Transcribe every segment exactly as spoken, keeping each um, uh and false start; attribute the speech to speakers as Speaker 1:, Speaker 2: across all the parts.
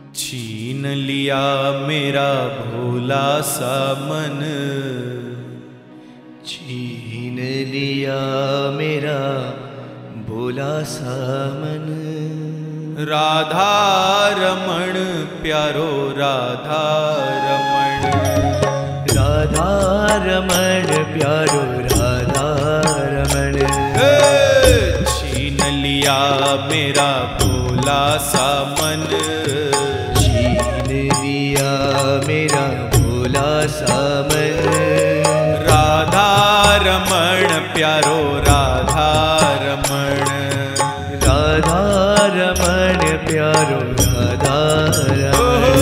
Speaker 1: छीन लिया मेरा भोला सा मन,
Speaker 2: छीन लिया मेरा भोला सा मन।
Speaker 1: राधा रमण प्यारो राधा रमण,
Speaker 2: राधा रमण प्यारो राधा रमण।
Speaker 1: छीन लिया मेरा भोला सा मन,
Speaker 2: छीन लिया मेरा भोला सा मन।
Speaker 1: राधा रमण प्यारो राधा रमण,
Speaker 2: राधा रमण प्यारो राधा रमण।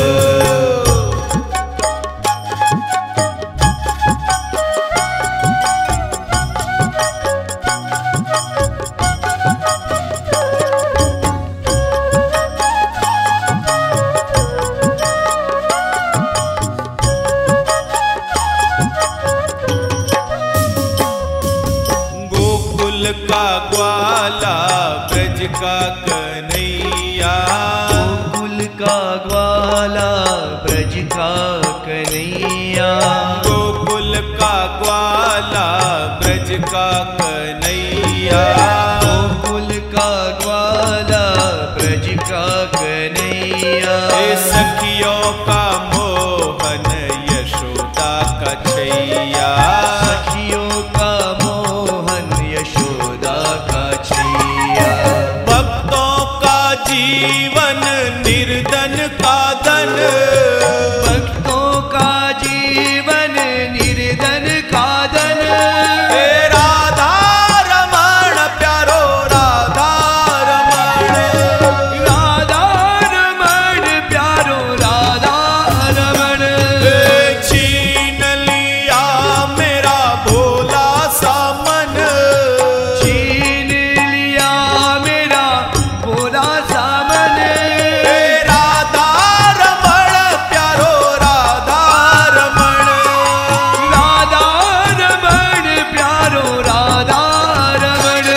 Speaker 1: का ग्वाला ब्रज का कन्हैया,
Speaker 2: गोकुल का ग्वाला ब्रज का कन्हैया।
Speaker 1: गोकुल का ग्वाला ब्रज का कन्हैया,
Speaker 2: गोकुल का ग्वाला ब्रज का कन्हैया।
Speaker 1: सखियों का मोहन यशोदा का छैया,
Speaker 2: सखियों का मोहन यशोदा का छैया।
Speaker 1: भक्तों का जीवन निर्धन का धन,
Speaker 2: भक्तों का जीवन निर्धन का धन।
Speaker 1: राधा रमण प्यारो राधा रमण,
Speaker 2: राधा रमण प्यारो राधा रमण।
Speaker 1: छीन लिया मेरा भोला सा मन,
Speaker 2: छीन लिया मेरा भोला सा मन।
Speaker 1: राधा रमण प्यारो राधा रमण,
Speaker 2: राधा रमण प्यारो राधा रमण।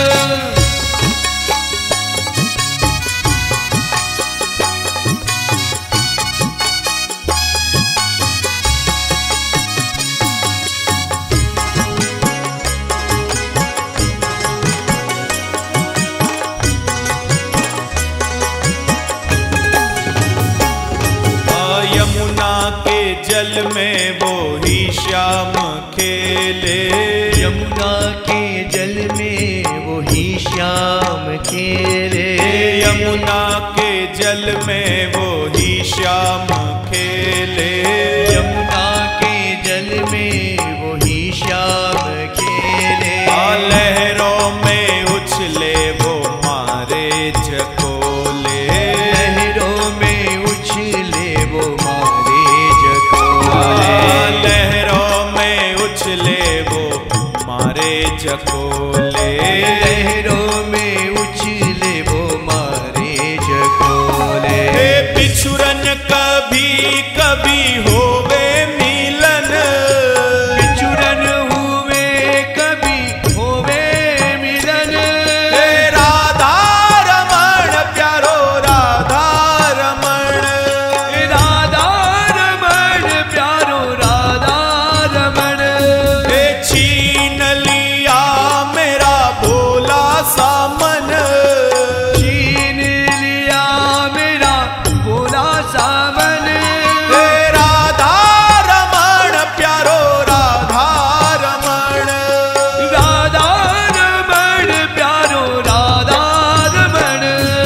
Speaker 1: यमुना के जल में वो ही श्याम खेले,
Speaker 2: यमुना के जल में वही श्याम खेले।
Speaker 1: यमुना के जल में वो ही श्याम खेले,
Speaker 2: यमुना के जल में वही श्याम खेले।
Speaker 1: लहरों में उछले वो मारे झकोले,
Speaker 2: लहरों में उछले वो मारे झकोले।
Speaker 1: लहरों में उछले वो मारे झकोले,
Speaker 2: लहरों में उछले वो मारे झकोले।
Speaker 1: बिछुरन कभी कभी होवे मिलन,
Speaker 2: बिछुरन हुए कभी होवे मिलन।
Speaker 1: राधा रमण प्यारो राधा रमण,
Speaker 2: राधा रमण प्यारो राधा रमण।
Speaker 1: छीन लिया मेरा भोला सा मन,
Speaker 2: छीन लिया मेरा भोला सा मन।
Speaker 1: राधा रमण प्यारो राधा रमण,
Speaker 2: राधा रमण प्यारो राधा रमण।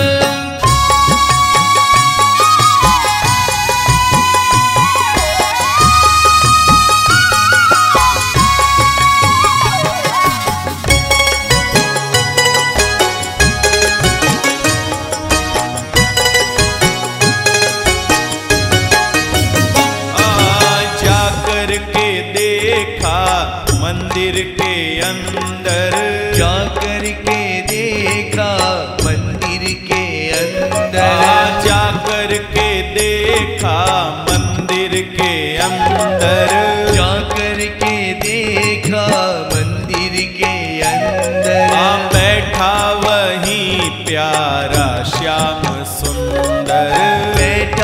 Speaker 1: जाकर के देखा मंदिर के अंदर,
Speaker 2: जाकर के देखा मंदिर के अंदर।
Speaker 1: जाकर के देखा मंदिर के अंदर,
Speaker 2: जाकर के देखा मंदिर के अंदर।
Speaker 1: बैठा वहीं प्यारा श्याम सुंदर,
Speaker 2: बैठा